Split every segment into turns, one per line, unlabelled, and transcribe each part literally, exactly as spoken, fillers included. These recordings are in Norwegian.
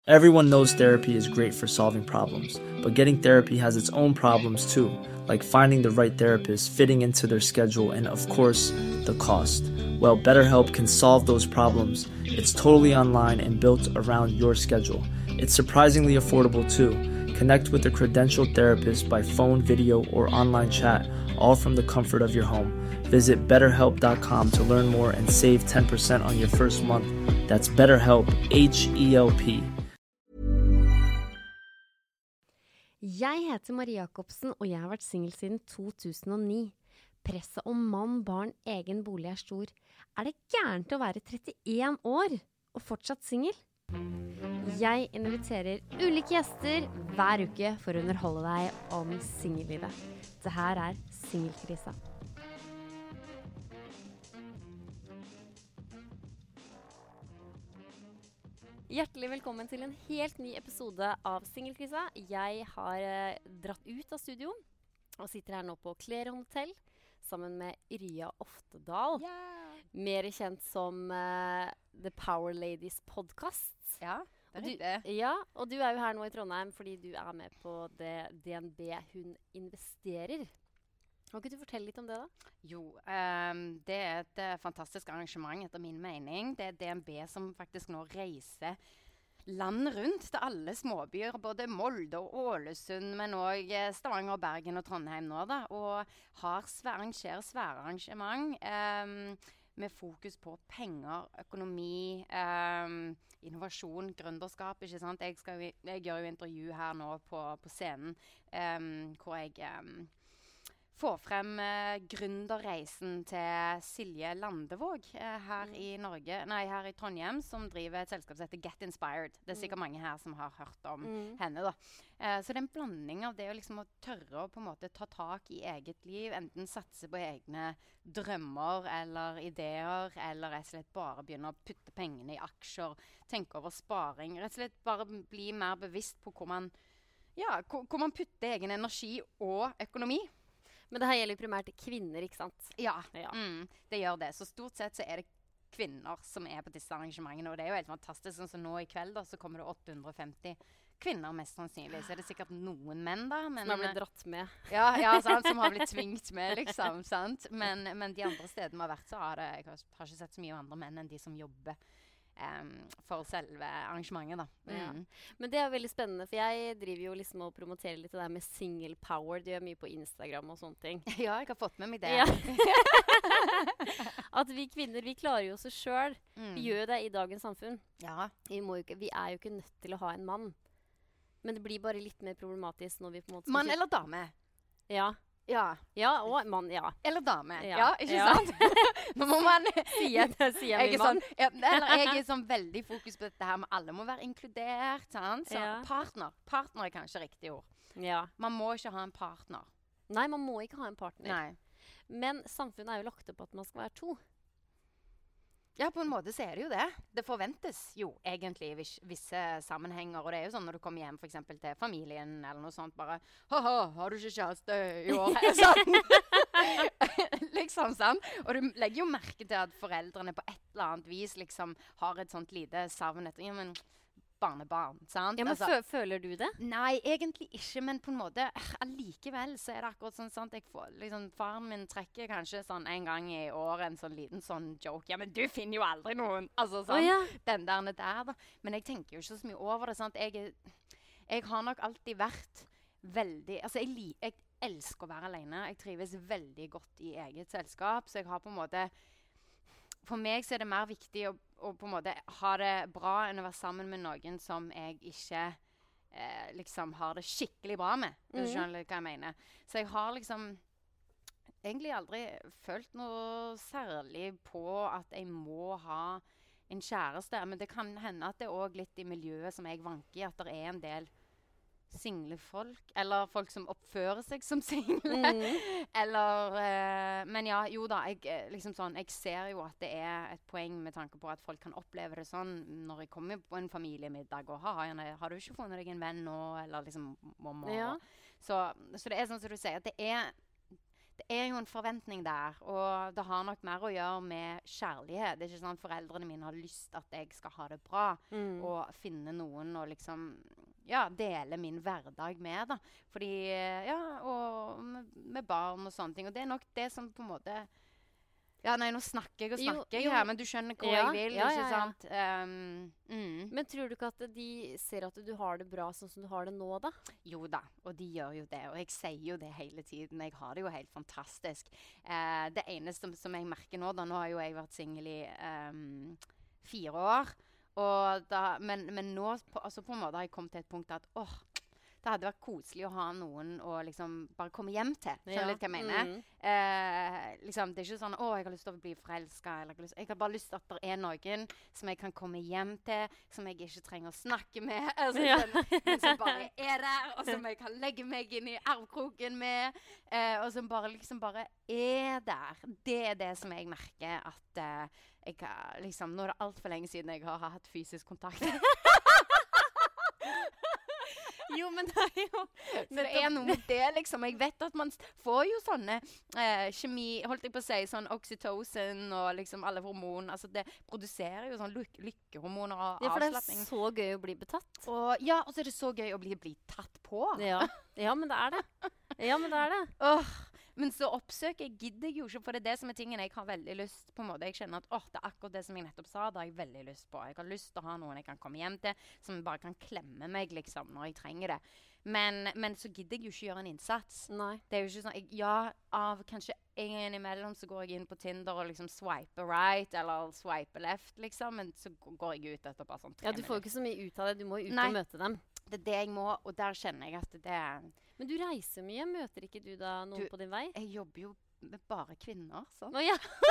Everyone knows therapy is great for solving problems, but getting therapy has its own problems too, like finding the right therapist, fitting into their schedule, and of course, the cost. Well, BetterHelp can solve those problems. It's totally online and built around your schedule. It's surprisingly affordable too. Connect with a credentialed therapist by phone, video, or online chat, all from the comfort of your home. Visit better help dot com to learn more and save ten percent on your first month. That's BetterHelp, H E L P.
Jeg heter Marie Jacobsen, og jeg har vært single siden to tusen og ni. Presset om mann, barn, egen bolig er stor. Er det gærent å være trettien år og fortsatt single? Jeg inviterer ulike gjester hver uke for å underholde deg om singellivet. Det her er Singelkrisa. Hjertelig velkommen til en helt ny episode av Singelkrisa. Jeg har eh, dratt ut av studio og sitter her nå på Kleron Hotel sammen med Yrja Oftedal.
Yeah.
Mer kjent som eh, The Power Ladies podcast.
Ja, det er
du,
riktig.
Ja, og du er jo her nå i Trondheim fordi du er med på det D N B Hun investerer. Kan ikke du fortelle litt om det da?
Jo, um, det er et uh, fantastisk arrangement etter min mening. Det er D N B som faktisk nå reiser land rundt til alle småbyer, både Molde og Ålesund, men også Stavanger, Bergen og Trondheim nå da, og har svære, arrangerer svære arrangement um, med fokus på penger, økonomi, um, innovasjon, gründerskap, ikke sant? Jeg, skal, jeg gjør jo intervju her nå på, på scenen, um, hvor jeg... Um, få frem uh, gründerreisen til Silje Landevåg uh, her mm. i Norge, nei, her i Trondheim, som driver et selskap som heter Get Inspired. Det er sikkert mm. mange her som har hørt om mm. henne da. Uh, så det er en blanding av det å liksom å tørre å på en måte ta tak i eget liv, enten satse på egne drømmer eller ideer, eller rett og slett bare begynne å putte pengene i aksjer, tenke over sparing, rett og slett bare bli mer bevisst på hvor man, ja, hvor, hvor man putter egen energi og økonomi.
Men det her gjelder jo primært kvinner, ikke sant?
Ja, ja. Mm, det gjør det. Så stort sett så er det kvinner som er på disse arrangementene, og det er jo helt fantastisk. Sånn som nå i kveld da, så kommer det åtte hundre og femti kvinner mest sannsynlig. Så er det sikkert noen menn da. Men,
som har blitt dratt med.
Ja, ja sant, som har blitt tvingt med, liksom. Sant? Men, men de andre stedene vi har vært, så har det, jeg har, har ikke sett så mye andre menn enn de som jobber Um, for selve arrangementet da. Mm.
Ja. Men det er veldig spennende, for jeg driver jo liksom og promoterer litt det der med single power. Du gjør mye på Instagram og sånne ting.
Ja, jeg har fått med meg det.
Ja. At vi kvinner, vi klarer jo oss selv. Mm. Vi gjør det i dagens samfunn.
Ja.
Vi, må jo ikke, vi er jo ikke nødt til å ha en mann. Men det blir bare litt mer problematisk når vi på en måte...
Mann eller dame?
Ja.
Ja.
Ja, og mann, ja.
Eller dame. Ja,
ja
ikke
ja.
sant? Nå må man...
Sier jeg, sier jeg min mann.
Sånn, ja, eller jeg er sånn veldig fokus på dette her med alle må være inkludert, sant? Så
ja.
partner. Partner er kanskje riktig ord.
Ja.
Man må ikke ha en partner.
Nei, man må ikke ha en partner.
Nei.
Men samfunnet er jo lagt opp på at man skal være to.
Ja, på en måte så er det jo det. Det forventes jo egentlig i vis visse sammenhenger, og det er jo sånn når du kommer hjem for eksempel til familien eller noe sånt, bare, haha, har du ikke kjæreste i år? Sånn. Liksom, sant? Og du legger jo merke til at foreldrene på et eller annet vis liksom har et sånt lite savn etter, ja, men barnebarn, sant?
Ja, men
altså,
føler du det?
Nei, egentlig ikke, men på en måte allikevel så er det akkurat sånn, sant? Jeg får, liksom, faren min trekker kanskje sånn en gang i år en sånn liten sånn joke, ja, men du finner jo aldri noen, altså sånn,
oh, ja.
den der der da, men jeg tenker jo ikke så mye over det, sant? Jeg, jeg har nok alltid vært veldig, altså jeg, li, jeg elsker å være alene, jeg trives veldig godt i eget selskap, så jeg har på en måte, for meg så er det mer viktig å og på en måte ha det bra enn å være sammen med noen som jeg ikke eh, liksom har det skikkelig bra med. Mm. Du skjønner hva jeg mener. Så jeg har liksom egentlig aldri følt noe særlig på at jeg må ha en kjæreste. Men det kan hende at det er også litt i miljøet som jeg vanker i, at det er en del single folk, eller folk som oppfører seg som single. Mm. Eller, eh, men ja, jo da, jeg, liksom sånn, jeg ser jo at det er et poeng med tanke på at folk kan oppleve det sånn når jeg kommer på en familiemiddag, og har, har du ikke funnet deg en venn nå, eller liksom mamma.
Ja.
Så, så det er sånn som du sier, at det er, det er jo en forventning der, og det har nok mer å gjøre med kjærlighet. Det er ikke sånn at foreldrene mine har lyst at jeg skal ha det bra,
Mm.
og finne noen og liksom, ja, dele min hverdag med, da. Fordi, ja, og med, med barn og sånne ting. Og det er nok det som på en måte... Ja, nei, nå snakker jeg og
Jo,
snakker jeg
jo.
her, men du skjønner hva
Ja,
jeg vil,
ja,
ikke
ja, ja.
sant? Um, mm.
Men tror du ikke at de ser at du har det bra sånn som du har det nå, da?
Jo da, og de gjør jo det, og jeg sier jo det hele tiden. Jeg har det jo helt fantastisk. Eh, det eneste som, som jeg merker nå, da, nå har jo jeg vært single i um, fire år, og da, men, men nå på, altså på en måte har jeg kommet til et punkt at, åh, det hadde vært koselig å ha noen å liksom bare komme hjem til. Skjønner du litt hva jeg mener?
Mm.
Eh, liksom, det er ikke sånn, å, jeg har lyst til å bli forelsket, eller jeg har, lyst, jeg har bare lyst til at det er noen som jeg kan komme hjem til, som jeg ikke trenger å snakke med, altså,
Ja.
sånn, men som bare er der, og som jeg kan legge meg inn i arvkroken med, eh, og som bare liksom bare er der. Det er det som jeg merker at eh, jeg har, liksom, nå er det alt for lenge siden jeg har hatt fysisk kontakt.
Jo, men det er jo...
Så det er noe med det, liksom. Jeg vet at man s- får jo sånne eh, kjemi, holdt jeg på å si, sånn oxytocin og liksom alle hormon. Altså det produserer jo sånn lyk lykkehormoner og
Ja, for det er
avslapping.
så gøy å bli betatt.
Og ja, og så er det så gøy å bli, bli tatt på.
Ja. ja, men det er det. Ja, men det er det.
Åh, men så oppsøker jeg, gidder jeg jo ikke, for det er det som er tingen jeg har veldig lyst på en måte. Jeg kjenner at åh, det er akkurat det som jeg nettopp sa, det har jeg veldig lyst på. Jeg har lyst til å ha noen jeg kan komme hjem til, som bare kan klemme meg liksom når jeg trenger det. Men, men så gidder jeg jo ikke gjøre en innsats.
Nei.
Det er jo ikke sånn, jeg, ja, av kanskje en gang imellom så går jeg inn på Tinder og liksom swiper right, eller swiper left, liksom, men så g- går jeg ut etter bare sånn tre
Ja, du får jo ikke så mye ut av det. Du må jo ut
Nei.
og møte dem.
Det er det jeg må, og der kjenner jeg at det er,
Men du reiser mye. Møter ikke du da noen
Du-
på din vei?
jeg jobber jo med bare kvinner, sånn.
Å ja.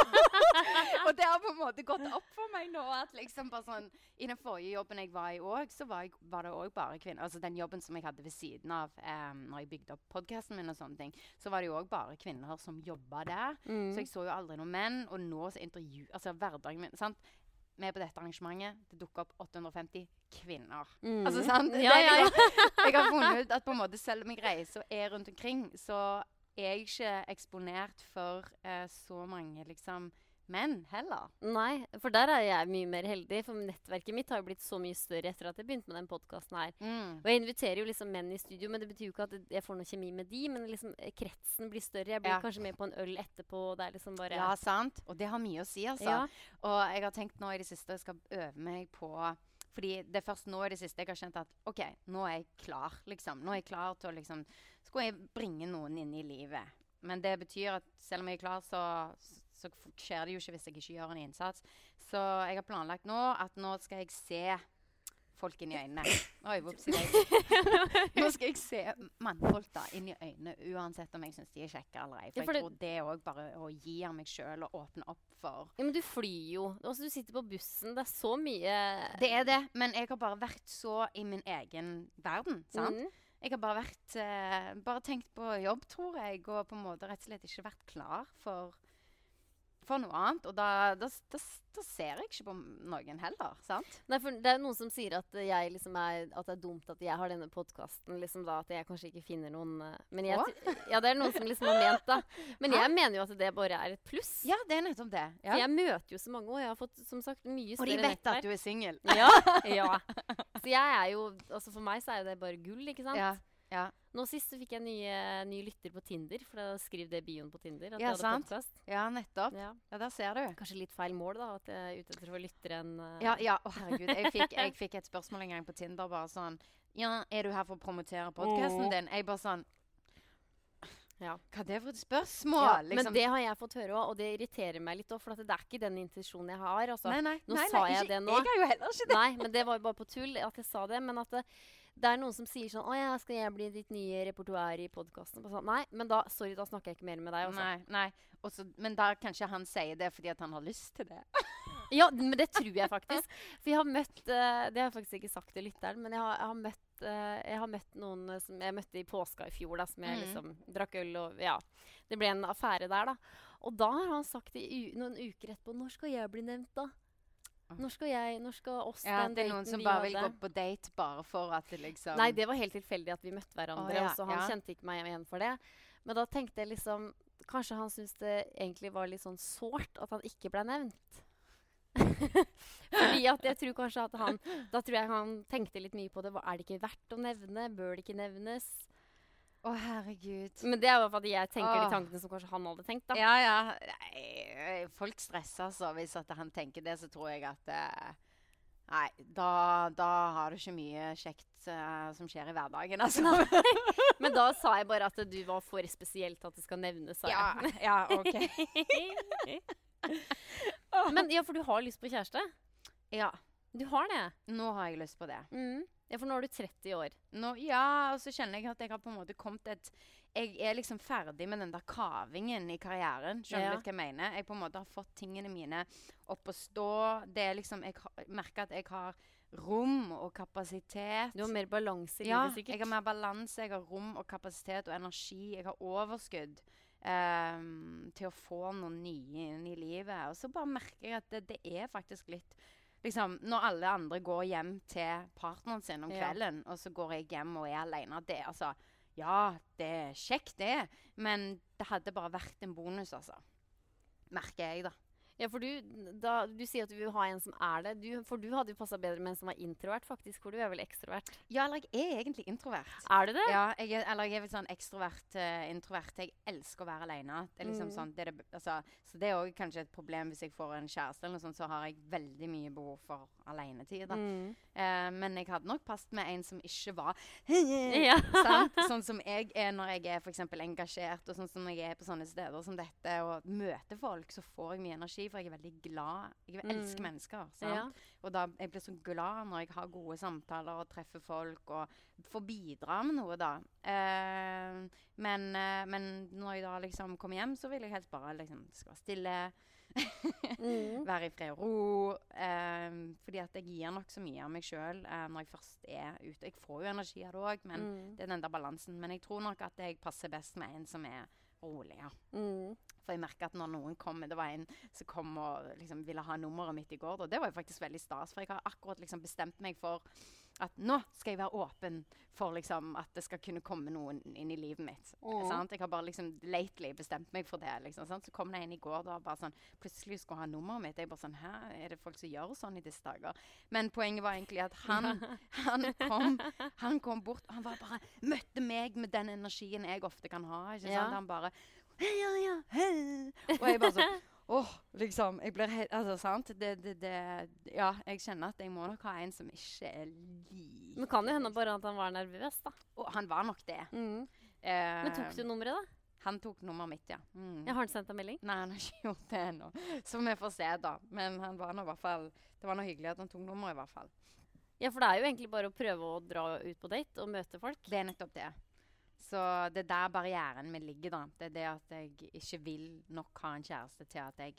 Og det har på en måte gått opp for meg nå, at liksom bare sånn, i den forrige jobben jeg var i også, så var, jeg, var det også bare kvinner. Altså den jobben som jeg hadde ved siden av, um, når jeg bygde opp podcasten min og sånne ting, så var det jo også bare kvinner som jobbet der.
Mm.
Så jeg så jo aldri noen menn, og nå så intervju, altså hverdagen min, sant? Med på dette arrangementet, det dukker opp åtte hundre og femti kvinner.
Mm.
Altså, sant?
Ja,
Det-
ja, ja.
Jeg har funnet ut at på en måte, selv om jeg reiser og er rundt omkring, så er jeg ikke eksponert for eh, så mange, liksom, menn heller.
Nei, for der er jeg mye mer heldig. For nettverket mitt har jo blitt så mye større etter at jeg begynte med den podcasten her.
Mm.
Og jeg inviterer jo liksom menn i studio, men det betyr jo ikke at jeg får noe kjemi med de, men liksom eh, kretsen blir større. Jeg blir
Ja.
kanskje med på en øl etterpå, og det er liksom bare...
Ja, sant? Og det har mye å si, altså.
Ja.
Og jeg har tenkt nå i det siste, jeg skal øve meg på, fordi det er først nå i det siste jeg har kjent at, ok, nå er jeg klar, liksom. Nå er jeg klar til å liksom, skal jeg bringe noen inn i livet. Men det betyr at selv om jeg er klar, så, så f- skjer det jo ikke hvis jeg ikke gjør en innsats. Så jeg har planlagt nå at nå skal jeg se folk inn i øynene. Oi, whoopsie daisy. Nå skal jeg se mannfolk da inn i øynene, uansett om jeg synes de er kjekke eller ei. For,
Ja, for
jeg
det-
tror det er også bare å gi av meg selv og åpne opp for.
Ja, men du flyr jo. Altså, du sitter på bussen. Det er så mye...
Det er det, men jeg har bare vært så i min egen verden, sant?
Mhm.
Jeg har bare vært, eh, bare tenkt på jobb, tror jeg, og på en måte rett og slett ikke vært klar for, for noe annet. Og da, da, da, da ser jeg ikke på noen heller, sant?
Nei, for det er noen som sier at jeg liksom er, at det er dumt at jeg har denne podcasten, liksom da, at jeg kanskje ikke finner noen... eh, Men jeg,
Hva?
tr- ja, det er noen som liksom har ment da. Men jeg mener jo at det bare er et pluss.
Ja, det er nettopp det.
For jeg møter jo så mange, og jeg har fått, som sagt, mye
Og
større
de vet at
nettverk.
du er single.
Ja, ja. Så jeg er jo, altså for meg så er jo det bare gull, ikke sant?
Ja, ja.
Nå sist så fikk jeg nye, nye lytter på Tinder, for da skriv det i bioen på Tinder, at
Ja,
jeg hadde
sant.
podcast.
Ja, nettopp.
Ja.
Ja, der ser du.
Kanskje litt feil mål da, at jeg er ute etter å få lyttere enn... eh,
Ja, ja, å herregud. Jeg fikk, jeg fikk et spørsmål en gang på Tinder, bare sånn, ja, er du her for å promotere podcasten
Åh.
din? Jeg bare sånn,
Ja.
hva er det for et spørsmål?
Ja,
liksom?
Men det har jeg fått høre også, og det irriterer meg litt også, for at det er ikke den intensjonen jeg har. Altså.
Nei, nei,
nå
nei,
sa
nei,
jeg
ikke,
det nå.
Jeg har jo heller ikke det.
Nei, men det var jo bare på tull at jeg sa det. Men at det, det er noen som sier sånn, å ja, skal jeg bli ditt nye repertoar i podcasten? Sånn, nei, men da, sorry, da snakker jeg ikke mer med deg. Altså.
Nei, nei. Også, men da kanskje han sier det fordi at han har lyst til det.
Ja, men det tror jeg faktisk. For jeg har møtt, eh, det har jeg faktisk ikke sagt til lytteren, men jeg har, jeg har møtt eh, jeg har møtt noen eh, som jeg møtte i påska i fjor, da, som jeg
Mm.
liksom drakk øl og, ja, det ble en affære der da. Og da har han sagt i u noen uker etterpå, når skal jeg bli nevnt da? Når skal jeg, når skal oss
Ja,
den
det er noen
daten
som
vi
bare vil
hadde?
gå på date bare for at det liksom...
Nei, det var helt tilfeldig at vi møtte hverandre,
Å, ja,
og så han
ja.
kjente ikke meg igjen for det. Men da tenkte jeg liksom, kanskje han synes det egentlig var litt sånn sårt at han ikke ble nevnt. Fordi at jeg tror kanskje at han, da tror jeg han tenkte litt mye på det. Er det ikke verdt å nevne? Bør det ikke nevnes?
Å, herregud.
Men det er jo fordi jeg tenker de
Åh.
tankene som kanskje han hadde tenkt da.
Ja, ja. Nei, folk stresser altså. Hvis at han tenker det, så tror jeg at eh, nei, da, da har du ikke mye kjekt eh, som skjer i hverdagen, altså.
Men da sa jeg bare at du var for spesielt at det skal nevnes, sa
Ja,
jeg.
ja, ok.
Men ja, for du har lyst på kjæreste?
Ja,
Du har det?
nå har jeg lyst på det.
Mm. Ja, for nå er du tretti år.
Nå, ja, og så kjenner jeg at jeg har på en måte kommet et Jeg er liksom ferdig med den der kavingen i karrieren. Skjønner
Ja.
du hva jeg mener? Jeg på en måte har fått tingene mine opp å stå. Det er liksom Jeg har, merker at jeg har rom og kapasitet.
Du har mer balanse i
Ja,
livet, sikkert.
jeg har mer balanse, jeg har rom og kapasitet og energi. Jeg har overskudd ehm, til å få noe nye inn i livet. Og så bare merker jeg at det, det er faktisk litt liksom, når alle andre går hjem til partneren sin om
Ja.
kvelden, og så går jeg hjem og er alene, det altså ja, det er kjekt det, men det hadde bare vært en bonus, altså. Merker jeg, da.
Ja, for du, da, du sier at du vil ha en som er det. Du, for du hadde jo passet bedre med en som var introvert, faktisk. For du er vel ekstrovert.
Ja, eller jeg er egentlig introvert.
Er du det?
Ja, jeg er, eller jeg er vel sånn ekstrovert, uh, introvert. Jeg elsker å være alene. Det er liksom
Mm.
sånn, det er det, altså, så det er også kanskje et problem hvis jeg får en kjæreste eller noe sånt, så har jeg veldig mye behov for alenetid. Da.
Mm.
Eh, men jeg hadde nok passet med en som ikke var
Ja.
sant? Sånn som jeg er når jeg er for eksempel engasjert, og sånn som jeg er på sånne steder som dette, og møter folk, så får jeg mye energi, for jeg er veldig glad. Jeg elsker
Mm.
mennesker, sant?
Ja.
Og da jeg blir så glad når jeg har gode samtaler og treffer folk og får bidra med noe, da. Eh, men, eh, men når jeg da liksom kommer hjem, så vil jeg helst bare liksom, det skal være stille,
Mm.
være i fred og ro. Eh, fordi at jeg gir nok så mye av meg selv eh, når jeg først er ute. Jeg får jo energi av det også, men
Mm.
det er den der balansen. Men jeg tror nok at jeg passer best med en som er rolig, ja.
Mm.
For jeg merker at når noen kommer, det var en som kom og liksom ville ha nummeret mitt i går, og det var jo faktisk veldig stas, for jeg har akkurat liksom bestemt meg for at nå skal jeg være åpen for liksom at det skal kunne komme noen inn i livet mitt.
Mm.
Sant? Jeg har bare liksom lately bestemt meg for det, liksom. Sant? Så kom det en i går, da bare sånn, plutselig skulle ha nummeret mitt. Jeg bare sånn, hæ, er det folk som gjør sånn i disse dager? Men poenget var egentlig at han, han kom, han kom bort, og han var bare, møtte meg med den energien jeg ofte kan ha, ikke sant?
Ja.
Han bare, hei, ja, ja, hei. Og jeg bare sånn, åh, liksom, jeg blir helt, altså, sant? Det, det, det, ja, jeg kjenner at jeg må nok ha en som ikke er like.
Men kan jo hende bare at han var nervøs, da.
Og han var nok det.
Mm.
Eh,
Men tok du nummeret, da?
Han tok nummeret mitt, ja. Mm.
Jeg har han sendt deg melding?
Nei, han har ikke gjort det ennå. Så vi får se, da. Men han var nå i hvert fall, det var noe hyggelig at han tok nummeret, i hvert fall.
Ja, for det er jo egentlig bare å prøve å dra ut på date og møte folk.
Det er nettopp det. Så det er der barrieren min ligger, da. Det er det at jeg ikke vil nok ha en kjæreste til at jeg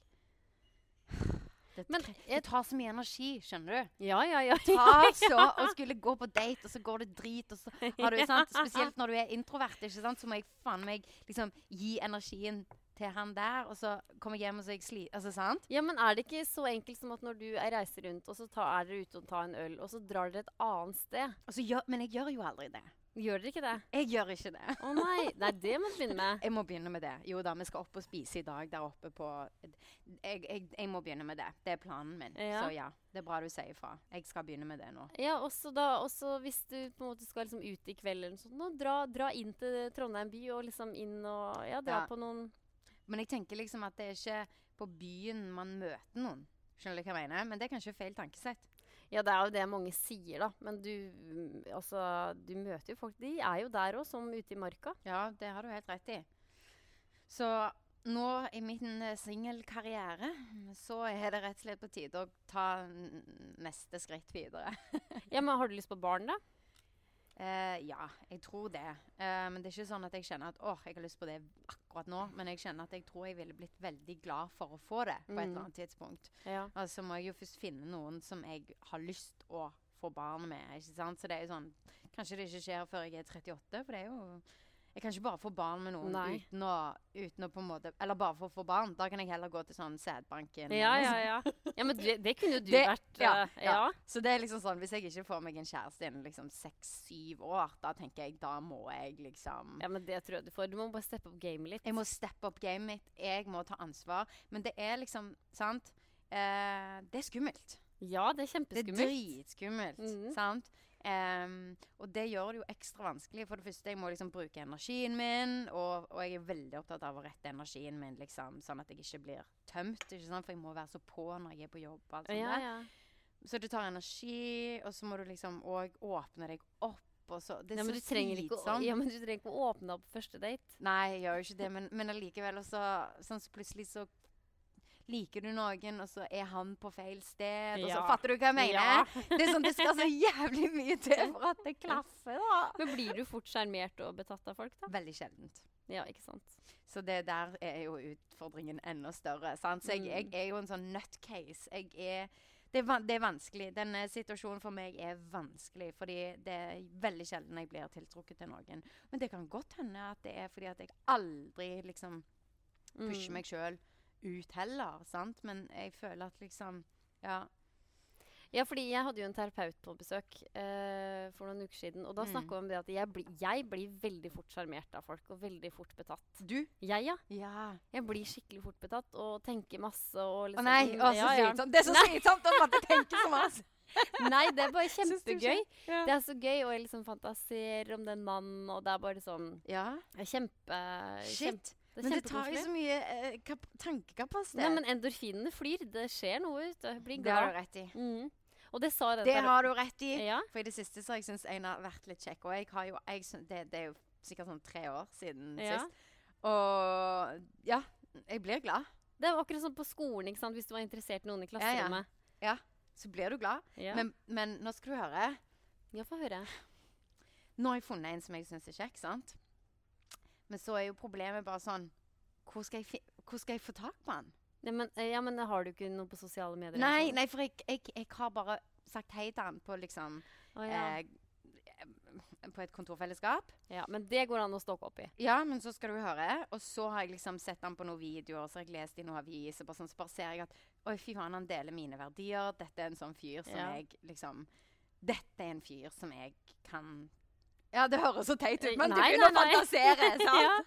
Det,
Men
tre-
jeg-
det tar så mye energi, skjønner du?
Ja, ja, ja.
Ta så og skulle gå på date, og så går det drit, og så har du, sant? Spesielt når du er introvert, ikke sant? Så må jeg faen meg liksom gi energien til han der, og så kommer jeg hjem og så er jeg sli... Altså, sant?
Ja, men er det ikke så enkelt som at når du er reiser rundt, og så ta, er dere ute og tar en øl, og så drar dere et annet sted?
Og så gjør, men jeg gjør jo aldri det.
Gjør dere ikke det?
Jeg gjør ikke det.
Å nei, nei, det må du begynne med.
Jeg må begynne med det. Jo da, vi skal opp og spise i dag der oppe på Jeg, jeg, jeg må begynne med det. Det er planen min.
Ja.
Så ja, det er bra du sier ifra. Jeg skal begynne med det nå.
Ja, også da, også hvis du på en måte skal liksom ut i kveld eller noe sånt, nå, dra, dra inn til Trondheim by og liksom inn og, ja, dra
Ja.
på noen...
Men jeg tenker liksom at det er ikke på byen man møter noen. Skjønner du hva jeg mener? Men det er kanskje feil tankesett.
Ja, det er jo det mange sier da, men du, mm, altså, du møter jo folk, de er jo der også, som ute i marka.
Ja, det har du helt rett i. Så nå i min eh, singelkarriere, så er det rett og slett på tide å ta n- neste skritt videre.
Ja, men har du lyst på barn da?
Eh, ja, jeg tror det. Eh, men det er ikke sånn at jeg kjenner at åh, jeg har lyst på det akkurat nå. Men jeg kjenner at jeg tror jeg ville blitt veldig glad for å få det på et
Mm.
eller annet tidspunkt.
Ja.
Altså må jeg jo først finne noen som jeg har lyst å få barn med, ikke sant? Så det er jo sånn, kanskje det ikke skjer før jeg er trettiåtte, for det er jo, jeg kan ikke bare få barn med noen uten å, uten å på en måte, eller bare for å få barn. Da kan jeg heller gå til sånn sædbanken.
Ja, ja, ja. Ja, men det, det kunne jo du
det,
vært.
Ja,
uh,
ja.
ja.
Så det er liksom sånn, hvis jeg ikke får meg en kjæreste innen liksom seks, syv år, da tenker jeg, da må jeg liksom...
Ja, men det tror jeg du får. Du må bare steppe opp gamet litt.
Jeg må steppe opp gamet mitt. Jeg må ta ansvar. Men det er liksom, sant? Eh, det er skummelt.
Ja, det er kjempeskummelt.
Det er dritskummelt,
mm.
sant? Um, og det gjør det jo ekstra vanskelig. For det første, jeg må liksom bruke energien min, og, og jeg er veldig opptatt av å rette energien min, liksom, sånn at jeg ikke blir tømt, ikke sant? For jeg må være så på når jeg er på jobb, alt sånt
ja,
der.
ja.
Så det tar energi, og så må du liksom også åpne deg opp, og så, det er
ja, men
så
du trenger ikke å, ja, men du trenger ikke å åpne opp på første date.
Nei, jeg gjør jo ikke det, men, men allikevel også, sånn så plutselig så liker du noen, og så er han på feil sted, og så
ja.
fatter du hva jeg mener?
Ja.
Det er sånn, det skal så jævlig mye til for at det klaffer, da.
Men blir du fort skjermert og betatt av folk, da?
Veldig sjeldent.
Ja, ikke sant.
Så det der er jo utfordringen enda større, sant? Så jeg, jeg er jo en sånn nutcase. Jeg er, det, er, det er vanskelig. Denne situasjonen for meg er vanskelig, fordi det er veldig sjelden jeg blir tiltrukket til noen. Men det kan godt hende at det er fordi at jeg aldri liksom pusher mm. meg selv ut heller, sant? Men jeg føler at liksom, ja.
Ja, fordi jeg hadde jo en terapeut på besøk uh, for noen uker siden, og da mm. snakket vi om det at jeg, bli, jeg blir veldig fort skjermert av folk, og veldig fort betatt.
Du?
Jeg, ja.
Ja.
Jeg blir skikkelig fort betatt, og tenker masse, og liksom...
Å nei, å, så ja, ja. Det er så slitsomt om at jeg tenker så masse.
Nei, det er bare kjempegøy. Ja. Det er så gøy, og jeg liksom fantaserer om den mannen, og det er bare sånn...
Ja.
Kjempe...
Shit.
Kjempe, det
men det tar jo så mye eh, kap- tankekapasitet.
Nei, men endorfinene flyr. Det skjer noe ut. Jeg blir glad.
Det har du rett i.
Mm. Og det sa den
Det har du rett i.
Ja.
For i det siste så har jeg synes en har vært litt kjekk. Og jeg har jo, jeg synes, det, det er jo sikkert sånn tre år siden ja. sist. Og ja, jeg blir glad.
Det var akkurat sånn på skolen, ikke sant? Hvis du var interessert i noen i klasserommet.
Ja, ja. ja, så blir du glad.
Ja.
Men, men nå skal du høre.
Ja, få høre.
Nå har jeg funnet en som jeg synes er kjekk, sant? Men så er jo problemet bare sånn, hvor skal jeg, hvor skal jeg få tak på han?
Ja men, ja, men har du ikke noe på sosiale medier?
Nei, nei for jeg, jeg, jeg har bare sagt hei til han på liksom,
oh, ja.
eh, på et kontorfellesskap.
Ja, men det går an å stokke opp i.
Ja, men så skal du høre. Og så har jeg liksom sett han på noen videoer, så har jeg lest i noen aviser, bare sånn, så bare ser jeg at, oi fy faen, han deler mine verdier. Dette er en sånn fyr som ja. jeg liksom, dette er en fyr som jeg kan, ja, det høres så teit ut, men nei, du begynner å fantasere, sant? Ja.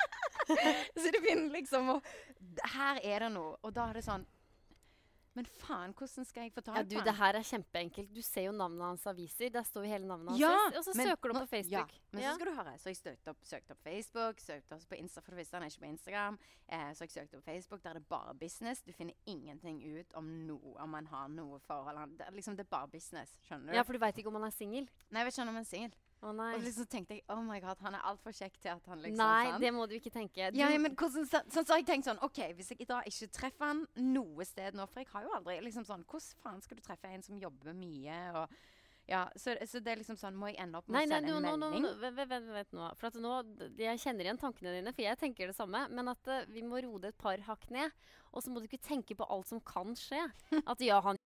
Så det begynner liksom, og her er det noe, og da er det sånn, men faen, hvordan skal jeg få tak på
ja, du, det her er kjempeenkelt. Du ser jo navnet hans aviser. Der står jo hele navnet hans.
Ja,
og så men, søker du på Facebook.
Ja, men ja. så skal du høre. Så jeg søkte opp, søkte opp Facebook, søkte opp på Insta, for det visste han er ikke på Instagram. Eh, så jeg søkte opp Facebook, der er det bare business. Du finner ingenting ut om noe, om man har noe forhold. Det er liksom, det er bare business, skjønner du?
Ja, for du vet ikke om han er single.
Nei, jeg vet ikke om han er single.
Å nei.
Og liksom tenkte jeg, oh my god, han er alt for kjekk til at han liksom
Nei,
sånn.
det må du ikke tenke. Du...
Ja, ja, men hvordan, så, så, så har jeg tenkt sånn, ok, hvis jeg da ikke treffer han noe sted nå, for jeg har jo aldri liksom sånn, hvordan faen skal du treffe en som jobber mye, og ja, så, så det er liksom sånn, må jeg ende opp med
nei,
å sende
nei,
en
no,
melding?
Nei, nei, vent, vent, vent nå. For at nå, jeg kjenner igjen tankene dine, for jeg tenker det samme, men at uh, vi må roe det et par hakk ned, og så må du ikke tenke på alt som kan skje. At ja, han...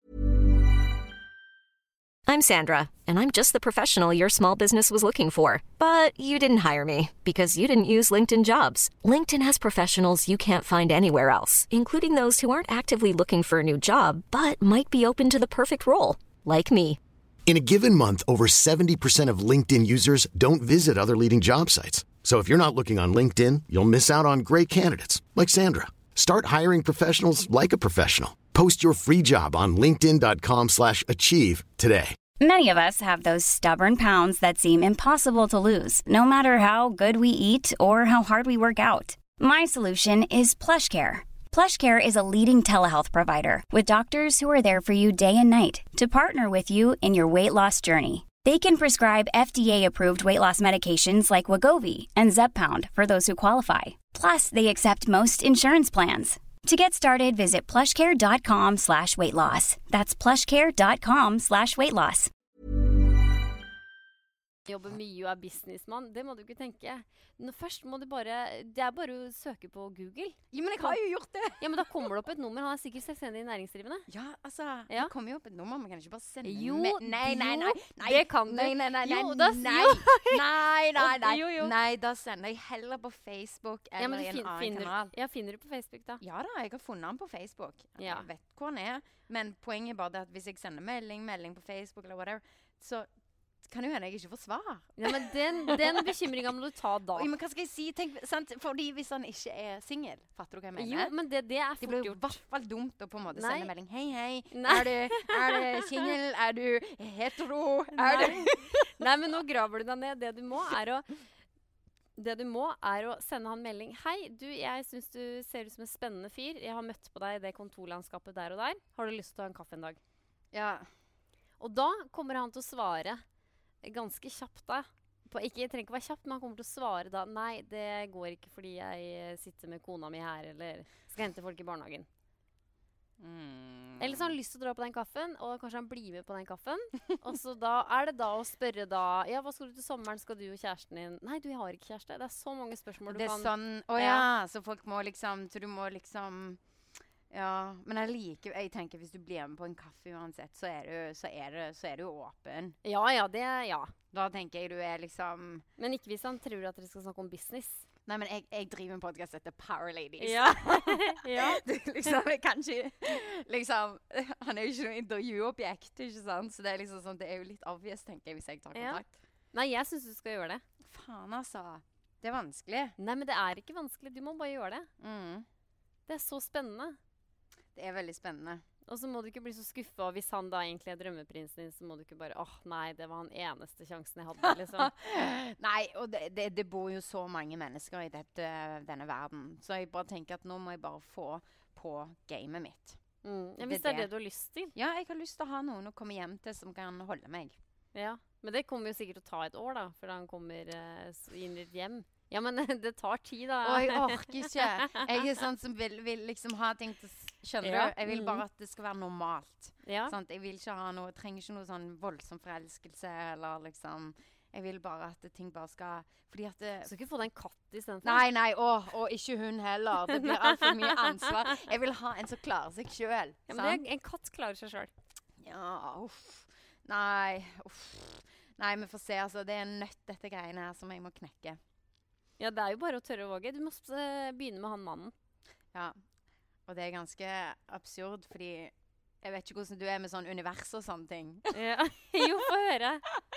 I'm Sandra, and I'm just the professional your small business was looking for. But you didn't hire me, because you didn't use LinkedIn Jobs. LinkedIn has professionals you can't find anywhere else, including those who aren't actively looking for a new job, but might be open to the perfect role, like me.
In a given month, over seventy percent of LinkedIn users don't visit other leading job sites. So if you're not looking on LinkedIn, you'll miss out on great candidates, like Sandra. Start hiring professionals like a professional. Post your free job on linkedin.com slash achieve today.
Many of us have those stubborn pounds that seem impossible to lose, no matter how good we eat or how hard we work out. My solution is PlushCare. PlushCare is a leading telehealth provider with doctors who are there for you day and night to partner with you in your weight loss journey. They can prescribe F D A-approved weight loss medications like Wegovy and Zepbound for those who qualify. Plus, they accept most insurance plans. To get started, visit plushcare.com slash weight loss. That's plushcare.com slash weight loss.
jobber mye og er businessmann. Det må du ikke tenke. Nå, først må du bare, det er bare å søke på Google.
Ja, men jeg har jo gjort det.
Ja, men da kommer det opp et nummer. Han er sikkert selvstendig næringsdrivende.
Ja, altså,
Ja.
det kommer jo opp et nummer. Man kan ikke bare sende
Jo,
me- Nei, nei, nei.
jo,
nei.
det kan du.
Nei, nei, nei, nei,
Jo, da-
nei.
jo.
Nei, nei, nei.
Jo, jo.
Nei, da sender jeg heller på Facebook
Ja,
eller
men
i
du
en
fin,
annen
finner,
kanal.
ja, finner du på Facebook da?
Ja da, jeg har funnet han på Facebook.
Ja.
Jeg vet hvor han er. Men poenget er bare det at hvis jeg sender melding, melding på Facebook eller whatever, så kan jo hende jeg ikke får svar.
Ja, men den, den bekymringen må du ta da.
Oi, men hva skal jeg si? Tenk, sant? Fordi hvis han ikke er singel, fatter du hva jeg mener?
Jo, men det, det er
Det
fort
blir jo i
gjort.
hvert fall dumt å på en måte
Nei.
sende melding. Hei, hei,
Nei.
er du, er du singel? Er du hetero? Er
Nei.
du...
Nei, men nå graver du deg ned. Det du må er å Det du må er å sende han melding. Hei, du, jeg synes du ser ut som en spennende fyr. Jeg har møtt på deg i det kontorlandskapet der og der. Har du lyst til å ta en kaffe en dag?
Ja.
Og da kommer han til å svare ganske kjapt da. På, ikke, jeg trenger ikke være kjapt, men han kommer til å svare da. Nei, det går ikke fordi jeg sitter med kona mi her, eller skal hente folk i barnehagen.
Mm.
Eller så har han lyst til å dra på den kaffen, og kanskje han blir med på den kaffen. Og så da er det da å spørre da, ja, hva skal du til sommeren? Skal du og kjæresten din? Nei, du, jeg har ikke kjæreste. Det er så mange spørsmål du
Det er
kan...
sånn, å ja, så folk må liksom, så du må liksom, ja, men jeg liker, jeg tenker hvis du blir med på en kaffe uansett, så er du, så er du, så er du åpen.
Ja, ja, det er ja.
Da tenker jeg du er liksom,
Men ikke hvis han tror at dere skal snakke om business.
nei, men jeg, jeg driver en podcast etter Power Ladies.
Ja. ja.
Du, liksom, jeg kan ikke, liksom, han er jo ikke noe intervjuobjekt, ikke sant? Så det er liksom sånn, det er jo litt obvious, tenker jeg, hvis jeg tar
Ja.
kontakt.
Nei, jeg synes du skal gjøre det.
Faen, altså. Det er vanskelig.
Nei, men det er ikke vanskelig. Du må bare gjøre det.
Mm.
Det er så spennende.
Det er veldig spennende.
Og så må du ikke bli så skuffet. Og hvis han da egentlig er drømmeprinsen din, så må du ikke bare, åh, nei, det var den eneste sjansen jeg hadde, liksom.
Nei, og det, det, det bor jo så mange mennesker i dette, denne verden. Så jeg bare tenker at nå må jeg bare få på gamet mitt.
Mm. Ja,
Det
hvis det er
er
det du har lyst til.
Ja, jeg har lyst til å ha noen å komme hjem til som kan holde meg.
Ja. Men det kommer jo sikkert til å ta et år, da, før han kommer eh, s- inn i ditt hjem. Ja, men det tar tid, da.
Og jeg orker ikke. Jeg er sånn som vil, vil liksom ha ting til s- Skjønner
Ja.
du? Jeg vil bare at det skal være normalt.
Ja.
Sant? Jeg vil ikke ha noe, trenger ikke noe sånn voldsom forelskelse, eller liksom, jeg vil bare at ting bare skal, fordi at det,
Så skal du ikke få deg en katt i stedet for.
nei, nei, åh, og ikke hun heller. Det blir alt for mye ansvar. Jeg vil ha en som klarer seg selv.
Ja, men det, er- en katt klarer seg selv.
Ja, uff. Nei, uff. Nei, vi får se, altså. Det er en nøtt, dette greiene her, som jeg må knekke.
Ja, det er jo bare å tørre å våge. Du må s- eh, begynne med han mannen.
Ja, og det er ganske absurd, fordi jeg vet ikke hvordan du er med sånn univers og sånne ting.
Ja. Jo, få høre.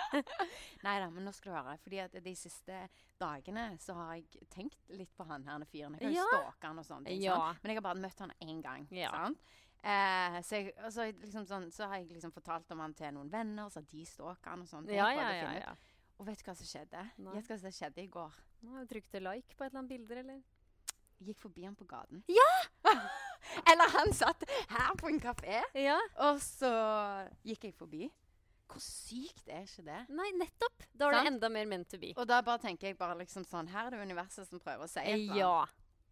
Neida, men nå skal du høre. Fordi at de siste dagene så har jeg tenkt litt på han her fyren. Jeg har jo
Ja.
stalket han og sånne ting.
Ja.
Sant? Men jeg har bare møtt han en gang.
Ja.
Sant? Eh, så, jeg, og så, liksom sånn, så har jeg liksom fortalt om han til noen venner, så har de stalket han og sånne ting.
Ja,
for
ja,
å
ja,
finne ut.
ja.
Og vet du hva som skjedde?
Nei.
Gjett hva som skjedde i går.
Nå trykte like på et eller annet bilder, eller?
Jeg gikk forbi han på gaten.
Ja!
Eller han satt her på en kafé,
Ja.
og så gikk jeg forbi. Hvor sykt er ikke det?
Nei, nettopp. Da er
Sant?
det enda mer meant to be.
Og da bare tenker jeg bare liksom sånn, her er det universet som prøver å si et eller annet.
Ja.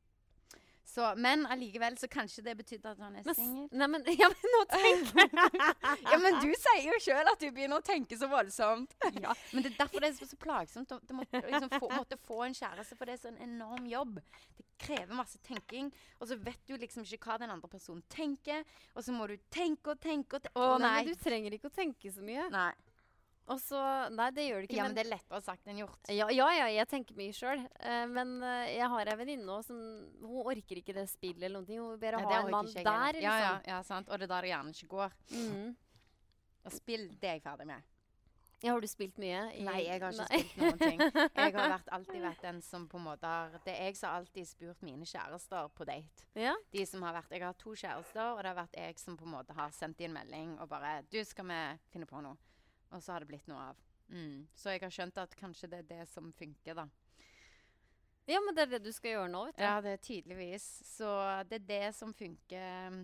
Så, men allikevel så kanskje det betydde at han er
Men, s-
singel.
nei, men, ja, men nå tenker jeg.
Ja, men du sier jo selv at du begynner å tenke så voldsomt.
Ja.
Men det er derfor det er så, så plagsomt å det måtte, liksom, få, måtte få en kjæreste, for det er så en enorm jobb. Det krever masse tenking, og så vet du liksom ikke hva den andre personen tenker, og så må du tenke og tenke og tenke. Å
Nei,
nei.
men du trenger ikke å tenke så mye.
Nei.
Og så, nei, det gjør du ikke.
Ja,
men,
men det er lettere sagt enn gjort.
ja, ja, ja, jeg tenker mye selv. Eh, men eh, jeg har en venninne også som, hun orker ikke det spillet eller noen ting. Hun vil bare
Nei,
ha
det
en
orker
mann
ikke jeg
der,
heller. Ja, ja,
liksom.
ja, sant. Og det er der det gjerne ikke går.
Mm.
Og spill, det er jeg ferdig med.
Ja, har du spilt mye? I,
Nei, jeg har ikke
Nei.
spilt noen ting. Jeg har vært, alltid vært den som på en måte har, det er jeg som har alltid spurt mine kjærester på date.
Ja?
De som har vært, jeg har to kjærester, og det har vært jeg som på en måte har sendt inn melding og bare, du, skal vi finne på noe? Og så har det blitt noe av. Mm. Så jeg har skjønt at kanskje det er det som funker da.
Ja, men det er det du skal gjøre nå, vet du.
Ja, det er tydeligvis. Så det er det som funker mm,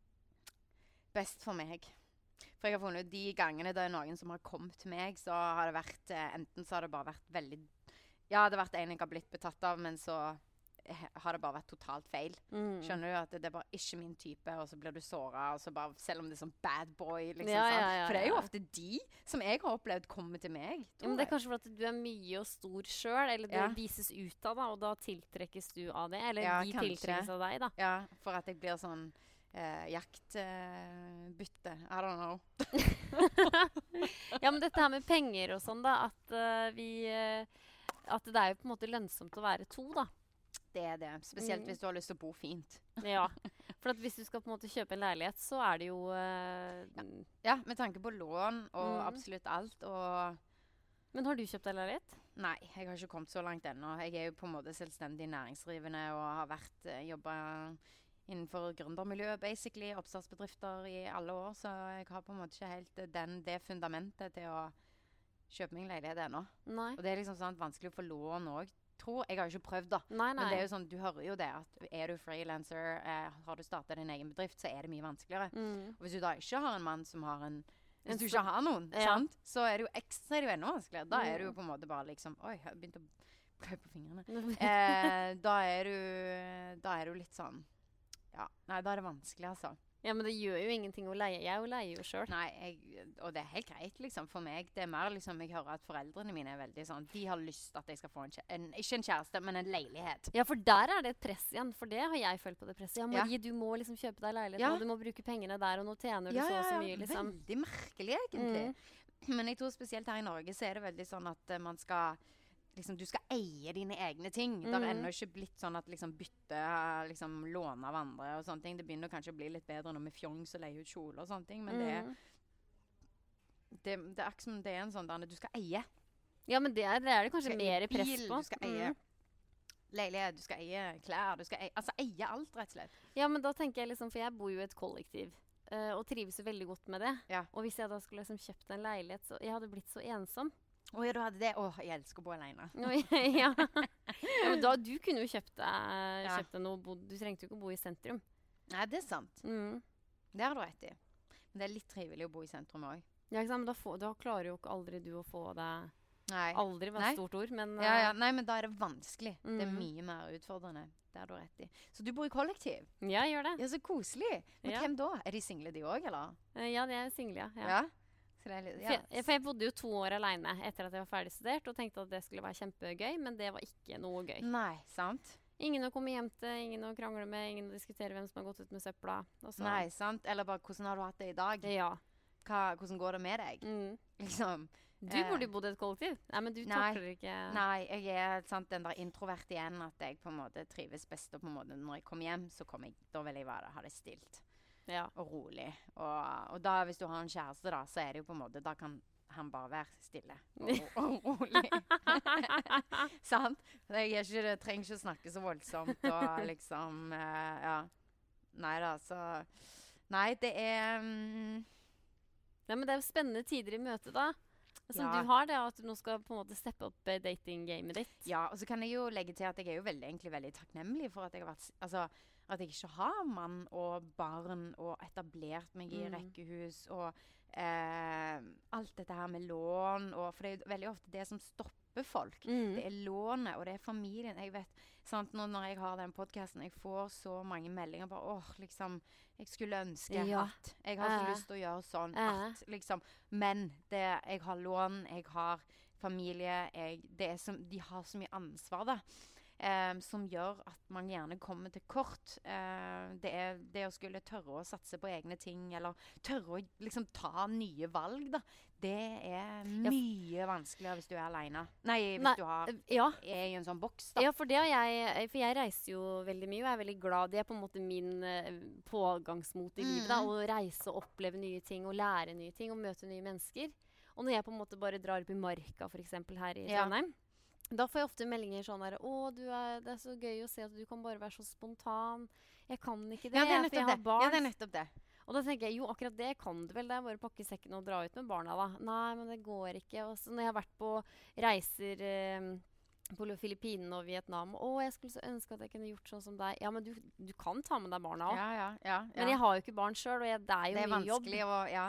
best for meg. For jeg har funnet ut de gangene det er noen som har kommet til meg, så har det vært, eh, enten så har det bare vært veldig, ja, det har vært en jeg har blitt betatt av, men så har det bare vært totalt feil.
Mm.
Skjønner du at det, det er bare ikke min type, og så blir du såret, og så bare, selv om det er sånn bad boy, liksom,
Ja,
sant?
ja, ja,
For det er jo
ja.
ofte de som jeg har opplevd komme til meg,
Ja,
tror
men det er
jeg.
kanskje fordi at du er mye og stor selv, eller det
Ja.
vises ut av da, og da tiltrekkes du av det, eller
Ja,
de
kanskje.
tiltrekkes av deg da.
Ja, for at jeg blir sånn eh, jaktbytte. I don't know.
Ja, men dette her med penger og sånn da, at eh, vi, eh, at det er jo på en måte lønnsomt å være to da.
Det er det. Spesielt
Mm.
hvis du har lyst til å bo fint.
Ja, for at hvis du skal på en måte kjøpe en leilighet, så er det jo... eh,
Ja, med tanke på lån og
Mm.
absolutt alt, og...
Men har du kjøpt deg leilighet?
Nei, jeg har ikke kommet så langt ennå. Jeg er jo på en måte selvstendig næringsdrivende og har vært eh, jobbet innenfor gründermiljøet, basically, oppstartsbedrifter i alle år, så jeg har på en måte ikke helt eh, den, det fundamentet til å kjøpe meg en leilighet ennå.
Nei.
Og det er liksom sånn vanskelig å få lån også, tror jeg. har jo ikke prøvd da.
Nei, nei.
Men det er jo sånn, du hører jo det, at er du freelancer, eh, har du startet din egen bedrift, så er det mye vanskeligere.
Mm.
Og hvis du da ikke har en mann som har en Hvis
En
du
så-
ikke har noen,
Ja.
sant? Så er det jo ekstra er det jo enda vanskeligere. Da er du jo
Mm.
på en måte bare liksom Oi, jeg har begynt å blø på fingrene. eh, da er du Da er du litt sånn Ja. Nei, da er det vanskelig, altså.
Ja, men det gjør jo ingenting å leie. Jeg jo leier jo selv.
Nei, jeg, og det er helt greit, liksom, for meg. Det er mer liksom Jeg hører at foreldrene mine er veldig sånn De har lyst at jeg skal få en, kjæ- en Ikke en kjæreste, men en leilighet.
Ja, for der er det et press igjen. For det har jeg følt på det presset. Ja,
Ja.
Marie, du må liksom kjøpe deg leilighet
Ja.
nå. Du må bruke pengene der, og nå tjener du så og så mye, liksom.
Veldig merkelig, egentlig. Men jeg tror spesielt her i Norge så er det veldig sånn at eh, man skal liksom, du skal eie dine egne ting. Det har
Mhm.
ennå ikke blitt sånn at liksom bytte, liksom låne av andre og sånne ting. Det begynner kanskje å bli litt bedre nå med fjongs og leie ut kjole og sånne ting, men det,
Mm.
det, det er akkurat som det er en sånn der du skal eie.
Ja, men det er det, er det
Du
kanskje
skal eie
mer press
bil,
på.
Du skal eie
Mm.
leilighet, du skal eie klær, du skal eie, altså eie alt, rett og slett.
Ja, men da tenker jeg liksom, for jeg bor jo i et kollektiv, eh, og trives jo veldig godt med det.
Ja.
Og hvis jeg da skulle liksom kjøpt en leilighet, så jeg hadde blitt så ensom.
Å ja, du hadde det. Å, jeg elsker å bo alene.
ja. ja, men da, du kunne jo kjøpt deg,
Ja.
kjøpt deg noe, bo, du trengte jo ikke å bo i sentrum.
Nei, det er sant.
Mm.
Det har du rett i. Men det er litt trivelig å bo i sentrum òg.
Ja, ikke sant? Men da, får, da klarer jo ikke aldri du å få deg,
Nei.
aldri var
Nei.
et stort ord, men...
Ja, ja.
eh,
Nei, men da er det vanskelig. Det er
Mm.
mye mer utfordrende. Det har du rett i. Så du bor i kollektiv?
ja, gjør det.
Ja, så koselig. Men
Ja.
hvem da? Er de single de òg, eller?
Eh, Ja, det er single, ja. ja.
Ja. Så det er litt,
For,
ja.
jeg, for jeg bodde jo to år alene etter at jeg var ferdig studert, og tenkte at det skulle være kjempegøy, men det var ikke noe gøy.
Nei, sant?
Ingen å komme hjem til, ingen å krangle med, ingen å diskutere hvem som har gått ut med søpla. Og så-
Nei, sant? Eller bare hvordan har du hatt det i dag?
Ja.
Hva, hvordan går det med deg?
Mm.
Liksom.
Du
Eh,
burde jo bodd i et kollektiv. Nei, men du
Nei.
takler ikke...
Nei, jeg er sant, den der introvert igjen, at jeg på en måte trives best og på en måte når jeg kommer hjem, så kommer jeg, da vil jeg være, ha det stilt
Ja.
og rolig. Og, og da, hvis du har en kjæreste da, så er det jo på en måte, da kan han bare være stille og, ro- og rolig. Sant? Jeg er ikke, jeg trenger ikke å snakke så voldsomt og liksom, eh, ja. Nei da, så, nei, det er, mm,
Nei, men det er jo spennende tider i møte da. Som
Ja.
du har det, at du nå skal på en måte steppe opp eh, datinggamet ditt.
ja, og så kan jeg jo legge til at jeg er jo veldig, egentlig veldig takknemlig for at jeg har vært, s- altså, at jeg ikke har mann og barn og etablert meg i
Mm.
rekkehus og eh, alt dette her med lån, og, for det er jo veldig ofte det som stopper folk.
Mm.
Det er lånet, og det er familien. Jeg vet, sant, nå når jeg har den podcasten, jeg får så mange meldinger bare, åh, liksom, jeg skulle ønske
Ja.
at, jeg har så
Eh.
lyst til å gjøre sånn,
Eh.
at, liksom, men det, jeg har lån, jeg har familie, jeg, det er som, de har så mye ansvar da, eh, som gjør at man gjerne kommer til kort. Eh, det er det å skulle tørre å satse på egne ting, eller tørre å liksom ta nye valg da, det er mye vanskeligere hvis du er alene. Nei, hvis
Nei,
du har,
Ja.
er i en sånn boks da.
Ja, for det har jeg, for jeg reiser jo veldig mye, og jeg er veldig glad. Det er på en måte min eh, pågangsmot i livet, da,
Mm.
å reise og oppleve nye ting, og lære nye ting, og møte nye mennesker. Og når jeg på en måte bare drar opp i Marka, for eksempel her i
Ja.
Trondheim, da får jeg ofte meldinger sånn der, å, du er, det er så gøy å se at du kan bare være så spontan. Jeg kan ikke det,
Ja, det er
for jeg
nettopp
har
det.
barn.
Ja, det er nettopp det.
Og da tenker jeg, jo, akkurat det kan du vel, det er bare å pakke sekken og dra ut med barna da. Nei, men det går ikke. Og så når jeg har vært på reiser eh, på Filippinene og Vietnam, å, jeg skulle så ønske at jeg kunne gjort sånn som deg. Ja, men du, du kan ta med deg barna også.
Ja, ja, ja. ja.
Men jeg har jo ikke barn selv, og jeg, det er jo
det er
mye jobb.
vanskelig å, ja.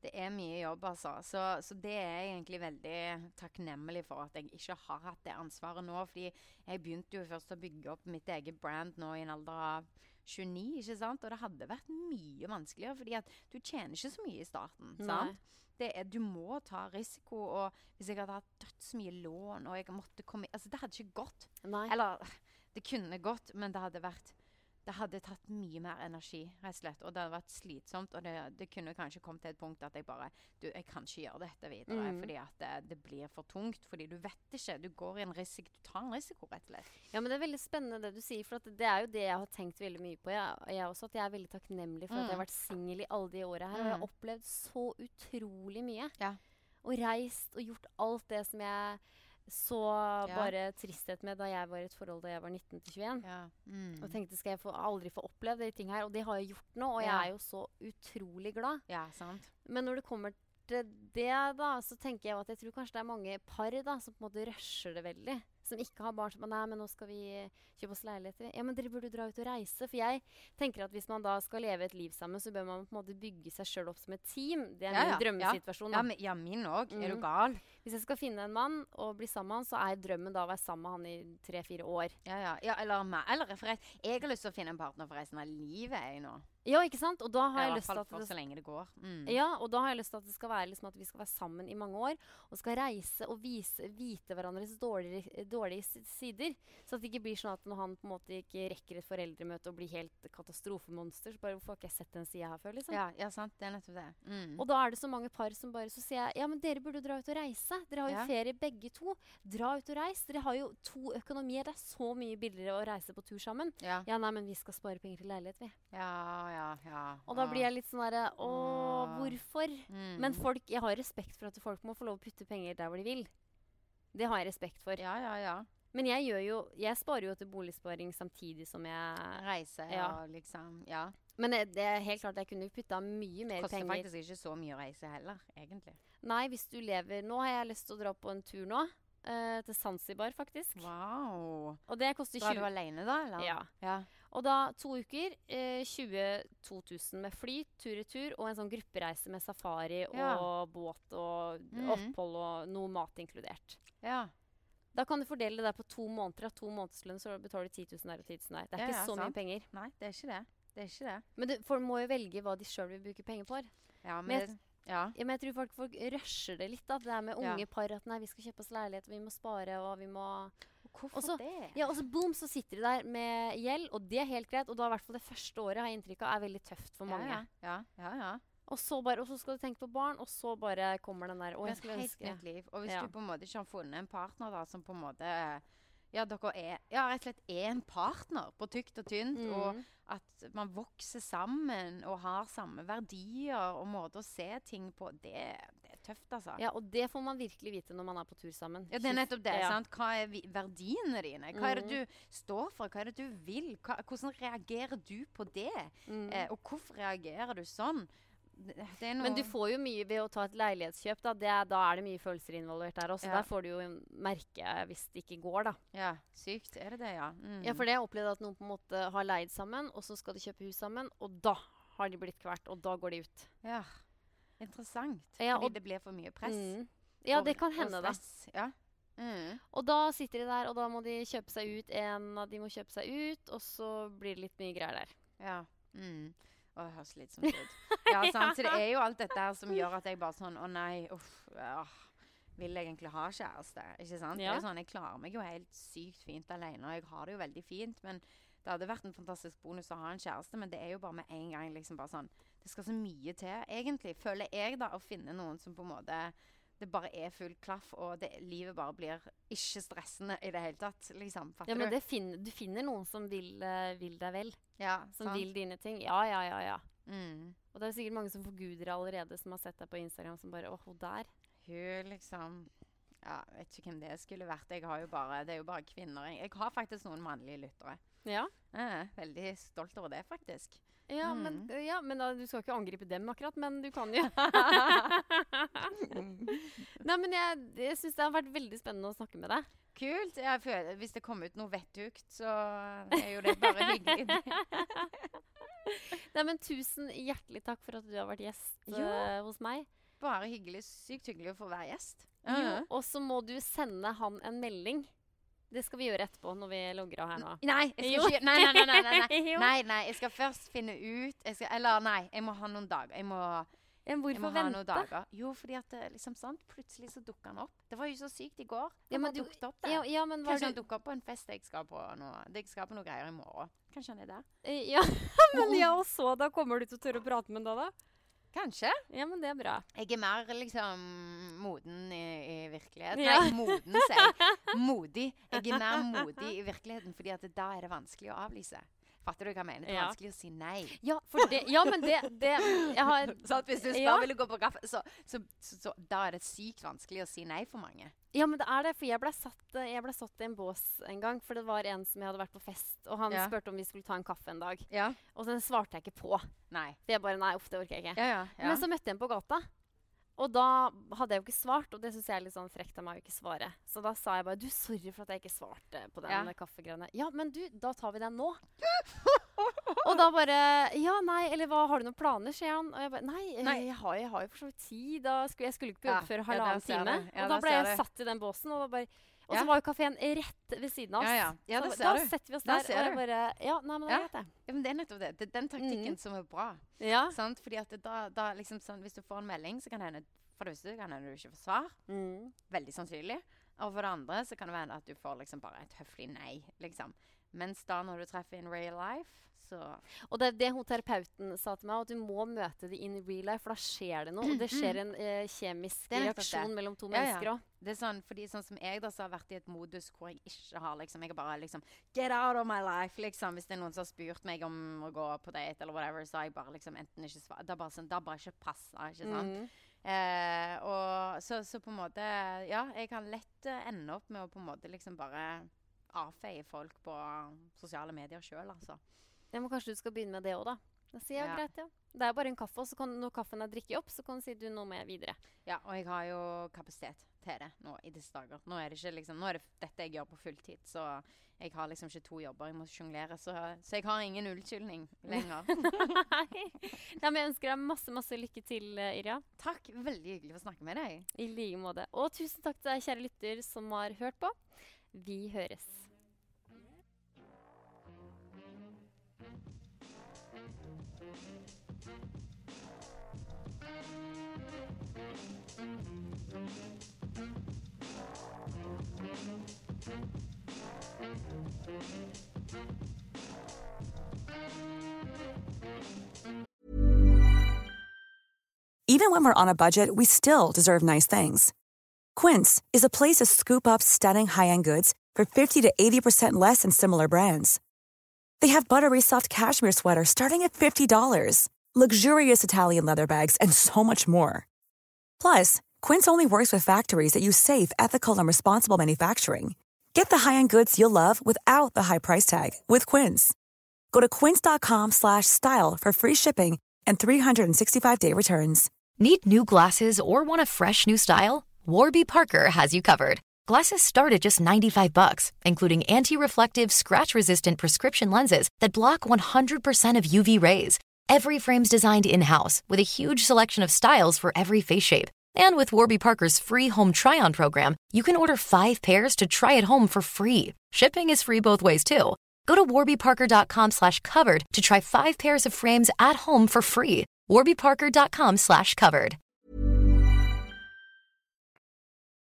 Det er mye jobb, altså. Så, så det er jeg egentlig veldig takknemlig for at jeg ikke har hatt det ansvaret nå. Fordi jeg begynte jo først å bygge opp mitt eget brand nå i en alder av tjueni, ikke sant? Og det hadde vært mye vanskeligere, fordi at du tjener ikke så mye i starten, sant? Det er, du må ta risiko, og hvis jeg hadde hatt dødsmye lån, og jeg måtte komme i, altså det hadde ikke gått.
Nei.
Eller, det kunne gått, men det hadde vært, det hadde tatt mye mer energi, rett og slett, og det hadde vært slitsomt, og det, det kunne kanskje kommet til et punkt at jeg bare, du, jeg kan ikke gjøre dette videre,
Mm.
fordi at det, det blir for tungt, fordi du vet ikke, du går i en risiko, du tar en risiko, rett og slett.
Ja, men det er veldig spennende det du sier, for at det er jo det jeg har tenkt veldig mye på. Jeg, jeg også, at jeg er veldig takknemlig for at jeg har vært singel i alle de årene her, og jeg har opplevd så utrolig mye.
Ja.
Og reist og gjort alt det som jeg så
Ja.
bare tristhet med da jeg var i et forhold da jeg var nitten til tjueen.
Ja. Mm.
Og tenkte, skal jeg få, aldri få oppleve de ting her? Og det har jeg gjort nå, og jeg
Ja.
er jo så utrolig glad.
Ja, sant.
Men når det kommer til det, da, så tenker jeg jo at jeg tror kanskje det er mange par da, som på en måte rusher det veldig. Som ikke har barn som nei, men nå skal vi kjøpe oss leiligheter. Ja, men dere burde dra ut og reise. For jeg tenker at hvis man da skal leve et liv sammen, så bør man på en måte bygge seg selv opp som et team. Det er
Ja,
min
ja,
drømmesituasjon.
Ja,
da.
men, ja min også. Er
Mm.
du gal?
Hvis jeg skal finne en mann og bli sammen med han, så er drømmen da å være sammen med han i tre-fire år.
Ja, ja. ja eller, meg- eller for rest, jeg har lyst til å finne en partner for resten av livet, jeg nå.
Ja, ikke sant? Og da har
Ja,
jeg
I
lyst
hvert
til
fall
at
for så
det,
lenge det går. Mm.
ja, og da har jeg lyst til at det skal være liksom at vi skal være sammen i mange år, og skal reise og vise, vite hverandres dårlige, dårlige si- sider. Så at det ikke blir sånn at når han på en måte ikke rekker et foreldremøte og blir helt katastrofemonster, så bare, hvorfor har ikke jeg sett den siden her før, liksom?
Ja, ja, sant. Det er nettopp det. Mm.
Og da er det så mange par som bare, så sier jeg, ja, men dere burde dra ut og reise. Dere har jo
Ja.
ferie begge to. Dra ut og reise. Dere har jo to økonomier. Det er så mye billigere å reise på tur sammen.
ja.
Ja, nei, men vi skal spare penger til leilighet, vi.
ja, ja, ja.
Og da
ja.
blir jeg litt sånn derre, å,
Ah.
hvorfor?
Mm.
Men folk, jeg har respekt for at folk må få lov å putte penger der hvor de vil. Det har jeg respekt for.
Ja, ja, ja.
Men jeg gjør jo, jeg sparer jo til boligsparing samtidig som jeg...
Reise
Ja.
og liksom, ja.
Men det, det er helt klart, jeg kunne jo putta mye mer
Koster
penger.
faktisk ikke så mye å reise heller, egentlig.
Nei, hvis du lever... Nå har jeg lyst til å dra på en tur nå. eh, til Zanzibar, faktisk.
Wow.
Og det koster
Drar du
tjue...
alene da, eller?
Ja.
Ja.
Og da to uker, eh, tjueto tusen med fly, tur-retur, og en sånn gruppereise med safari og
Ja.
båt og
Mhm.
opphold og noe mat inkludert.
Ja.
Da kan du fordele det der på to måneder. Av to månedslønn så betaler du ti tusen der og ti tusen der. Det er
Ja,
ikke
ja,
så mye
sant.
penger.
Nei, det er ikke det. Det er ikke det.
Men du, folk må jo velge hva de sjøl vil bruke penger på.
Ja,
Men
men...
jeg-
det- ja.
Ja, men jeg tror folk, folk rusher det litt, da. Det er med
Ja.
unge par at nei, vi skal kjøpe oss leilighet, og vi må spare, og vi må
Hvorfor
Og så-
det?
Ja, og så boom, så sitter de der med gjeld, og det er helt greit. Og da i hvert fall det første året har jeg inntrykk av er veldig tøft for mange.
Ja, ja, ja, ja.
Og, så bare, og så skal du tenke på barn, og så bare kommer den der. Å, jeg
Et
skulle
helt
ønske
nytt liv. Og hvis
Ja.
du på en måte ikke har funnet en partner da, som på en måte ja, dere er, ja, rett og slett er en partner på tykt og tynt,
Mm.
og at man vokser sammen og har samme verdier og måter å se ting på, det, det er tøft, altså.
Ja, og det får man virkelig vite når man er på tur sammen.
Ja, det er nettopp det.
Ja.
sant? Hva er vi, verdiene dine? Hva er det
Mhm.
du står for? Hva er det du vil? Hva, hvordan reagerer du på det?
Mm.
Eh, og hvorfor reagerer du sånn? Det, det er noe
Men du får jo mye ved å ta et leilighetskjøp. Da, det er, da er det mye følelser involvert der også.
Ja.
Der får du jo merke hvis det ikke går, da.
Ja, sykt. Er det det, ja? Mm.
Ja, for det har jeg opplevd at noen på en måte har leid sammen, og så skal de kjøpe hus sammen, og da har de blitt kvert, og da går de ut.
Ja. Interessant.
Ja,
Fordi
og-
det blir for mye press.
Mm. Ja,
og-
det kan
og
hende, da.
stress. Ja. Mm.
Og da sitter de der, og da må de kjøpe seg ut. En av de må kjøpe seg ut, og så blir det litt mye greier der.
Ja. Mm. Å, det høres slitsomt ut. Ja, sant. Så det er jo alt dette her som gjør at jeg bare sånn Å nei, uff. Ja. Vil jeg egentlig ha kjæreste? Ikke sant?
Ja.
Det er jo sånn, jeg klarer meg jo helt sykt fint alene, og jeg har det jo veldig fint, men det hadde vært en fantastisk bonus å ha en kjæreste, men det er jo bare med en gang liksom bare sånn Det skal så mye til, egentlig, føler jeg, da, å finne noen som på en måte det bare er full klaff, og det, livet bare blir ikke stressende i det hele tatt. liksom. Fatter
Ja, men
du?
det finner, du finner noen som vil, eh, vil deg vel.
Ja,
Som
sant?
vil dine ting. Ja, ja, ja, ja.
Mm.
Og det er sikkert mange som forguder deg allerede, som har sett deg på Instagram, som bare, åh, hun der.
Hun liksom Ja, vet ikke hvem det skulle vært. Jeg har jo bare, det er jo bare kvinner. Jeg, jeg har faktisk noen mannlige lyttere.
Ja.
Jeg er veldig stolt over det, faktisk.
Ja,
Mm.
men, ja, men da, du skal ikke angripe dem akkurat, men du kan jo. Nei, men jeg, jeg synes det har vært veldig spennende å snakke med deg.
Kult. Jeg føler, hvis det kommer ut noe vettugt, så er jo det bare hyggelig.
Nei, men tusen hjertelig takk for at du har vært gjest
Jo.
uh, hos meg.
Bare hyggelig, sykt hyggelig å få være gjest.
Jo, og så må du sende han en melding. Det skal vi gjøre etterpå når vi logger av her nå.
Nei, jeg skal
Jo.
ikke, nei, nei, nei, nei, nei, nei.
Jo.
nei, nei, jeg skal først finne ut, jeg skal, eller nei, jeg må ha noen dager, jeg må,
Men
jeg må
hvorfor
ha noen
vente?
dager. Jo, fordi at det, liksom sant, plutselig så dukker han opp. Det var jo så sykt i går. Det
Ja, men
bare
du-
dukket opp der.
Ja, ja, men var
Kanskje han
du...
dukker opp på en fest jeg skal på nå. Jeg skal på noe greier i morgen. Kanskje han er der?
Eh, Ja, men ja, og så da kommer du til å tørre å prate med han da da?
Kanskje.
Ja, men det er bra.
Jeg er mer liksom moden i, i virkeligheten.
Ja.
Nei, moden, sier jeg. Modig. Jeg er mer modig i virkeligheten, fordi at da er det vanskelig å avlyse. Fatter du hva jeg mener? Det er
Ja.
vanskelig å si nei.
Ja, for det, ja men det, det jeg har,
Så at hvis du spør
Ja.
vil du gå på kaffe, så, så, så, så da er det sykt vanskelig å si nei for mange.
Ja, men det er det, for jeg ble, satt, eh, jeg ble satt i en bås en gang, for det var en som jeg hadde vært på fest, og han
Ja.
spurte om vi skulle ta en kaffe en dag.
Ja.
Og så svarte jeg ikke på,
Nei.
for jeg bare, nei, uff, det orker jeg ikke.
Ja, ja. ja.
Men så møtte jeg ham på gata, og da hadde jeg jo ikke svart, og det synes jeg er litt sånn frekt av meg å ikke svare. Så da sa jeg bare, du, sorry for at jeg ikke svarte på den
Ja.
kaffegreiene. Ja, men du, da tar vi den nå. Og da bare, ja, nei, eller hva, har du noen planer, sier han. Og jeg bare, nei, eh,
Nei.
Jeg, har, jeg har jo for så vidt tid. Da skulle, jeg skulle ikke på
Ja,
jobb før
ja,
halvannen
der ser
time.
du. Ja,
og da
der
ble
ser
jeg
du.
satt i den båsen, og, da bare, og så
Ja.
var jo kaféen rett ved siden av oss.
Ja, ja. Ja,
så
det ser
da
du.
setter vi oss
Der
der,
ser
og jeg
du.
bare, ja, nei, men det
Ja.
er greit det.
Ja, men det er nettopp det. Det er den taktikken
Mhm.
som er bra.
Ja.
Sant? Fordi at det da, da liksom sånn, hvis du får en melding, så kan det hende, for det første kan hende du ikke får svar.
Mm.
Veldig sannsynlig. Og for det andre så kan det være at du får liksom bare et høflig nei, liksom. Mens da når du treffer in real life, så...
Og det er det hun terapeuten sa til meg, at du må møte det in real life, for da skjer det noe. Og det skjer en eh, kjemisk
Det er nettopp
reaksjon
det.
mellom to
Ja, ja.
mennesker også.
Det er sånn, fordi sånn som jeg da så har vært i et modus hvor jeg ikke har liksom, jeg har bare liksom, get out of my life, liksom. Hvis det er noen som har spurt meg om å gå på date eller whatever, så har jeg bare liksom enten ikke svar. Det har bare sånn, det har bare ikke passet, ikke sant?
Mm.
Eh, og så, så på en måte, ja, jeg kan lett eh, ende opp med å på en måte liksom bare avfeie folk på sosiale medier selv, altså.
Ja, men kanskje du skal begynne med det også da. Da sier jeg,
Ja.
greit, ja. Det er bare en kaffe, og så kan, når kaffen er drikket opp, så kan du si du nå må jeg videre.
Ja, og jeg har jo kapasitet til det nå i disse dager. Nå er det ikke liksom, nå er det dette jeg gjør på fulltid, så jeg har liksom ikke to jobber, jeg må jonglere, så, så jeg har ingen unnskyldning lenger.
Nei. Ja, men jeg ønsker deg masse, masse lykke til, eh, Irja.
Takk, veldig hyggelig å snakke med deg.
I like måte. Og tusen takk til deg, kjære lytter, som har hørt på. Vi høres.
Even when we're on a budget, we still deserve nice things. Quince is a place to scoop up stunning high-end goods for fifty to eighty percent less than similar brands. They have buttery soft cashmere sweaters starting at fifty dollars, luxurious Italian leather bags, and so much more. Plus, Quince only works with factories that use safe, ethical, and responsible manufacturing. Get the high-end goods you'll love without the high price tag with Quince. Go to quince.com slash style for free shipping and three sixty-five day returns.
Need new glasses or want a fresh new style? Warby Parker has you covered. Glasses start at just ninety-five bucks, including anti-reflective, scratch-resistant prescription lenses that block one hundred percent of U V rays. Every frame's designed in-house with a huge selection of styles for every face shape. And with Warby Parker's free home try-on program, you can order five pairs to try at home for free. Shipping is free both ways, too. Go to warbyparker.com slash covered to try five pairs of frames at home for free. warbyparker.com slash covered.